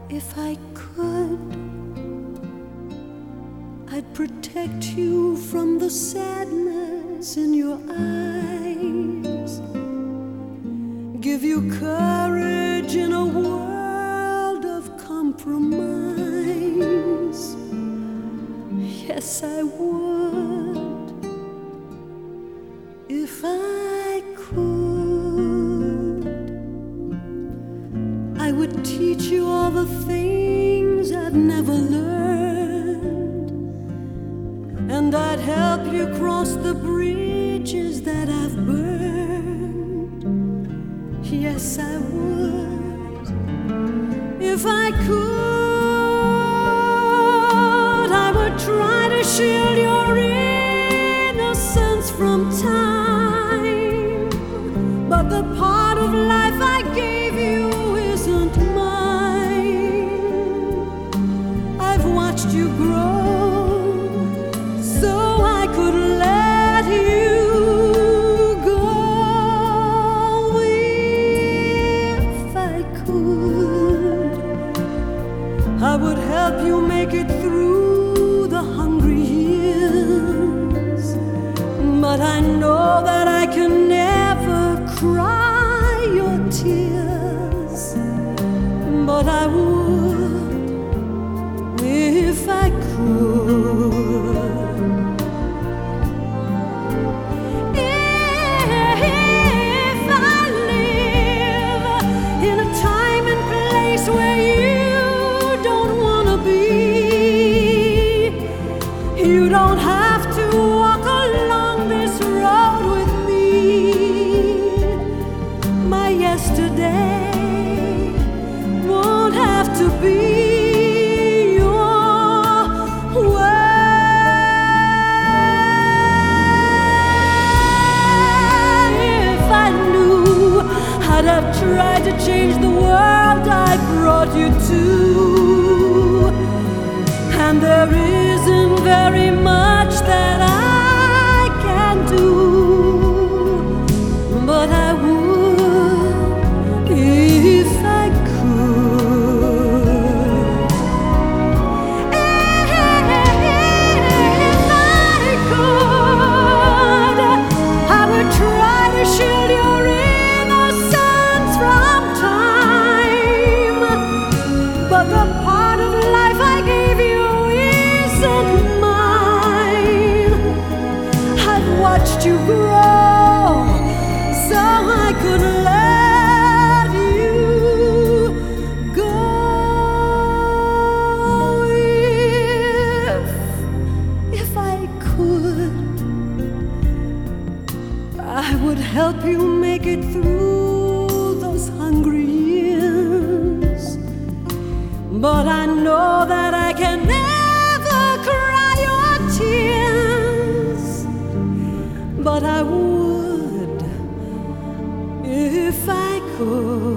If I could, I'd protect you from the sadness in your eyes, give you courage in a world of compromise. Yes, I would, if I could. I would teach you all the things I've never learned, and I'd help you cross the bridges that I've burned. Yes, I would, if I could. I would try to shield your innocence from time, but the part of life I gave you isn't mine. I've watched you grow so I could let you go. If I could, I would help you make it through the hungry years, but I know that I can never cry your tears. But I would if I could. If I live in a time and place where you don't want to be, you don't have to walk along this road with me. My yesterday won't have to be your way. If I knew, I'd have tried to change the world I brought you to, and there isn't very much that I can do, but I would if I could. If I could, I would try to shield your innocence from time, but the part of life I gave you isn't mine. I've watched you grow so I could let you go. If I could, I would help you make it through those hungry years, but I know that I can never cry your tears. But I would if I could.